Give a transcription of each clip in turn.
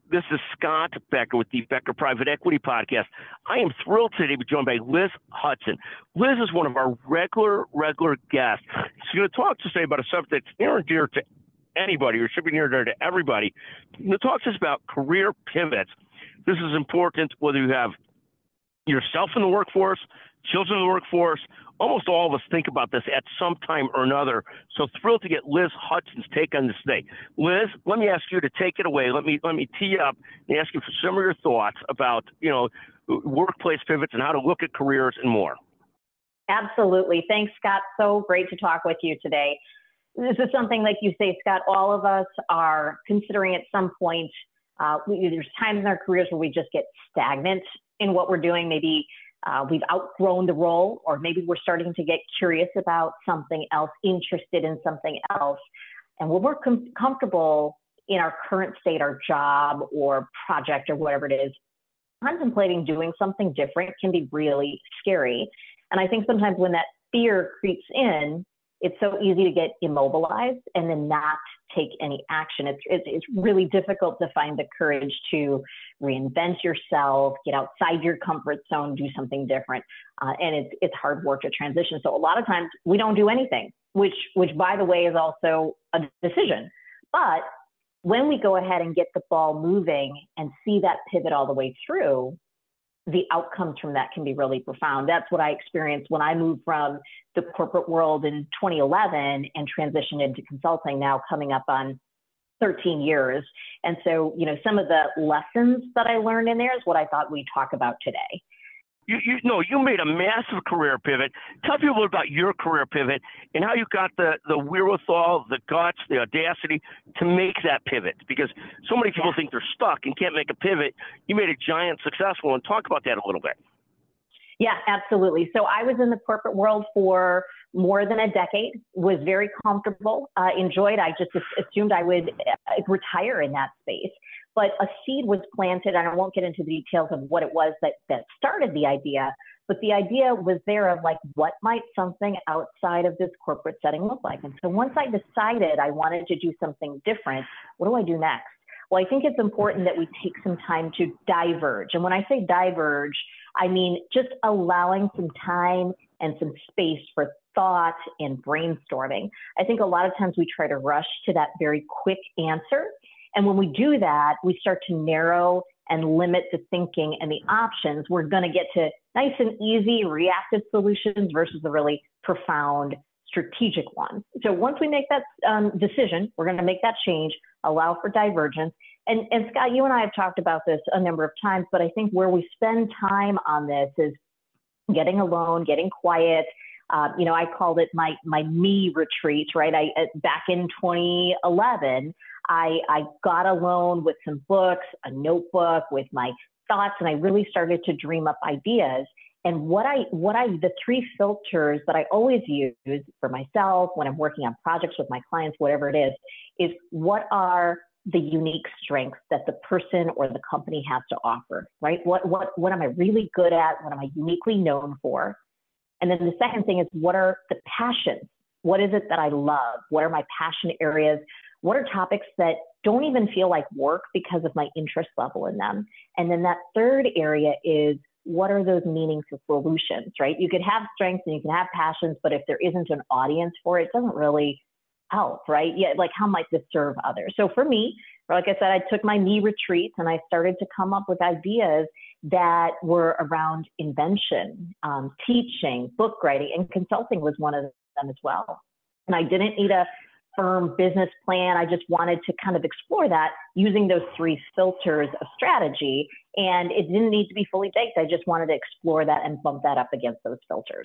This is Scott Becker with the Becker Private Equity Podcast. I am thrilled today to be joined by Liz Hudson. Liz is one of our regular guests. She's going to talk to us today about a subject that's near and dear to anybody, or should be near and dear to everybody. She's going to talk to us about career pivots. This is important whether you have yourself in the workforce, children in the workforce. Almost all of us think about this at some time or another. So thrilled to get Liz Hudson's take on this today. Liz, let me ask you to take it away. Let me tee you up and ask you for some of your thoughts about, workplace pivots and how to look at careers and more. Absolutely. Thanks, Scott. So great to talk with you today. This is something, like you say, Scott, all of us are considering at some point. There's times in our careers where we just get stagnant in what we're doing. Maybe we've outgrown the role, or maybe we're starting to get curious about something else, interested in something else. And when we're comfortable in our current state, our job or project or whatever it is, contemplating doing something different can be really scary. And I think sometimes when that fear creeps in, it's so easy to get immobilized and then not take any action. It's really difficult to find the courage to reinvent yourself, get outside your comfort zone, do something different. And it's hard work to transition. So a lot of times we don't do anything, which by the way is also a decision. But when we go ahead and get the ball moving and see that pivot all the way through, the outcomes from that can be really profound. That's what I experienced when I moved from the corporate world in 2011 and transitioned into consulting, now coming up on 13 years. And so, some of the lessons that I learned in there is what I thought we'd talk about today. You made a massive career pivot. Tell people about your career pivot and how you got the wherewithal, the guts, the audacity to make that pivot. Because so many people think they're stuck and can't make a pivot. You made a giant successful, and talk about that a little bit. Yeah, absolutely. So I was in the corporate world for more than a decade, was very comfortable, enjoyed. I just assumed I would retire in that space. But a seed was planted, and I won't get into the details of what it was that started the idea, but the idea was there of like, what might something outside of this corporate setting look like? And so once I decided I wanted to do something different, what do I do next? Well, I think it's important that we take some time to diverge. And when I say diverge, I mean just allowing some time and some space for thought and brainstorming. I think a lot of times we try to rush to that very quick answer. And when we do that, we start to narrow and limit the thinking and the options. We're going to get to nice and easy reactive solutions versus the really profound strategic ones. So once we make that decision, we're going to make that change, allow for divergence. And Scott, you and I have talked about this a number of times, but I think where we spend time on this is getting alone, getting quiet. I called it my me retreat, right? Back in 2011, I got alone with some books, a notebook with my thoughts, and I really started to dream up ideas. And the three filters that I always use for myself when I'm working on projects with my clients, whatever it is what are the unique strengths that the person or the company has to offer, right? What am I really good at? What am I uniquely known for? And then the second thing is, what are the passions? What is it that I love? What are my passion areas? What are topics that don't even feel like work because of my interest level in them? And then that third area is, what are those meaningful solutions, right? You could have strengths and you can have passions, but if there isn't an audience for it, it doesn't really help, right? Yeah, like how might this serve others? So for me, like I said, I took my me retreats and I started to come up with ideas that were around invention, teaching, book writing, and consulting was one of them as well. And I didn't need a firm business plan. I just wanted to kind of explore that using those three filters of strategy. And it didn't need to be fully baked. I just wanted to explore that and bump that up against those filters.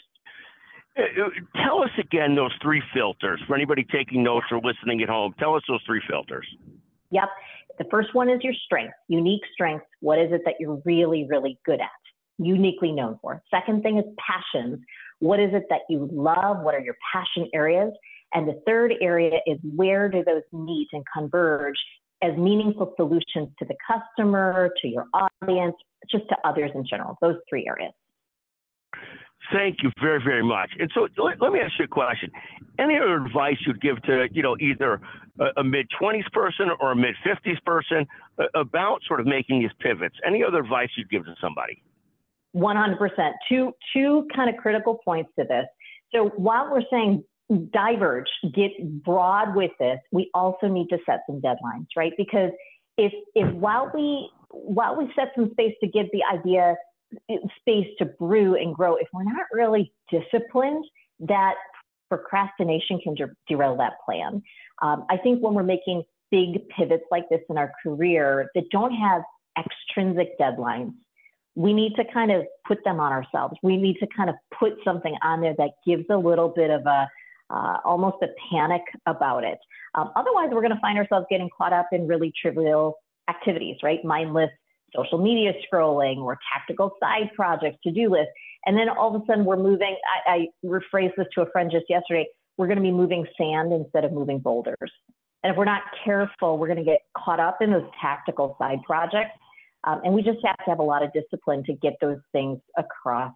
Tell us again those three filters. For anybody taking notes or listening at home, tell us those three filters. Yep. The first one is your strength, unique strengths. What is it that you're really, really good at, uniquely known for? Second thing is passions. What is it that you love? What are your passion areas? And the third area is, where do those meet and converge as meaningful solutions to the customer, to your audience, just to others in general, those three areas. Thank you very, very much. And so let me ask you a question. Any other advice you'd give to, either a mid-20s person or a mid-50s person about sort of making these pivots? Any other advice you'd give to somebody? 100%. Two kind of critical points to this. So while we're saying diverge, get broad with this, we also need to set some deadlines, right? Because if while we set some space to give the idea space to brew and grow, if we're not really disciplined, that procrastination can derail that plan. I think when we're making big pivots like this in our career that don't have extrinsic deadlines, we need to kind of put them on ourselves. We need to kind of put something on there that gives a little bit of almost a panic about it. Otherwise, we're going to find ourselves getting caught up in really trivial activities, right? Mindless social media scrolling or tactical side projects, to-do lists. And then all of a sudden we're moving, I rephrased this to a friend just yesterday, we're going to be moving sand instead of moving boulders. And if we're not careful, we're going to get caught up in those tactical side projects. And we just have to have a lot of discipline to get those things across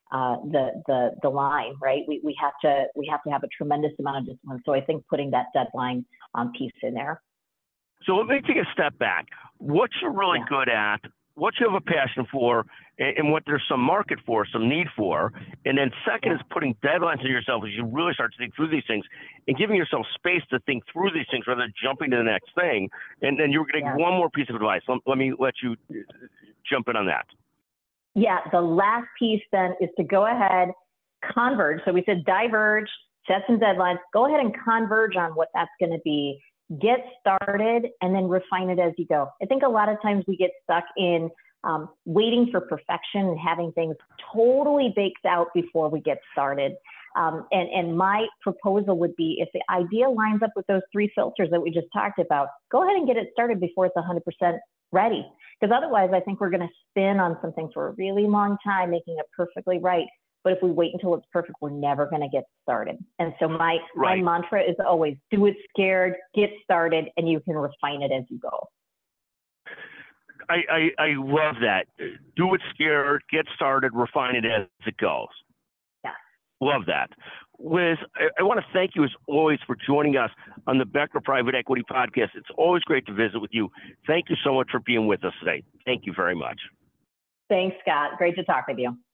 the line, right? We have to have a tremendous amount of discipline. So I think putting that deadline piece in there. So let me take a step back. What you're really good at, what you have a passion for, and what there's some market for, some need for. And then second is putting deadlines on yourself as you really start to think through these things and giving yourself space to think through these things rather than jumping to the next thing. And then you're getting one more piece of advice. Let me let you jump in on that. Yeah, the last piece then is to go ahead, converge. So we said diverge, set some deadlines, go ahead and converge on what that's going to be. Get started and then refine it as you go. I think a lot of times we get stuck in waiting for perfection and having things totally baked out before we get started. And my proposal would be, if the idea lines up with those three filters that we just talked about, go ahead and get it started before it's 100% ready. Because otherwise, I think we're going to spin on something for a really long time, making it perfectly right. But if we wait until it's perfect, we're never going to get started. And so my mantra is always do it scared, get started, and you can refine it as you go. I love that. Do it scared, get started, refine it as it goes. Yeah. Love that. Liz, I want to thank you as always for joining us on the Becker Private Equity Podcast. It's always great to visit with you. Thank you so much for being with us today. Thank you very much. Thanks, Scott. Great to talk with you.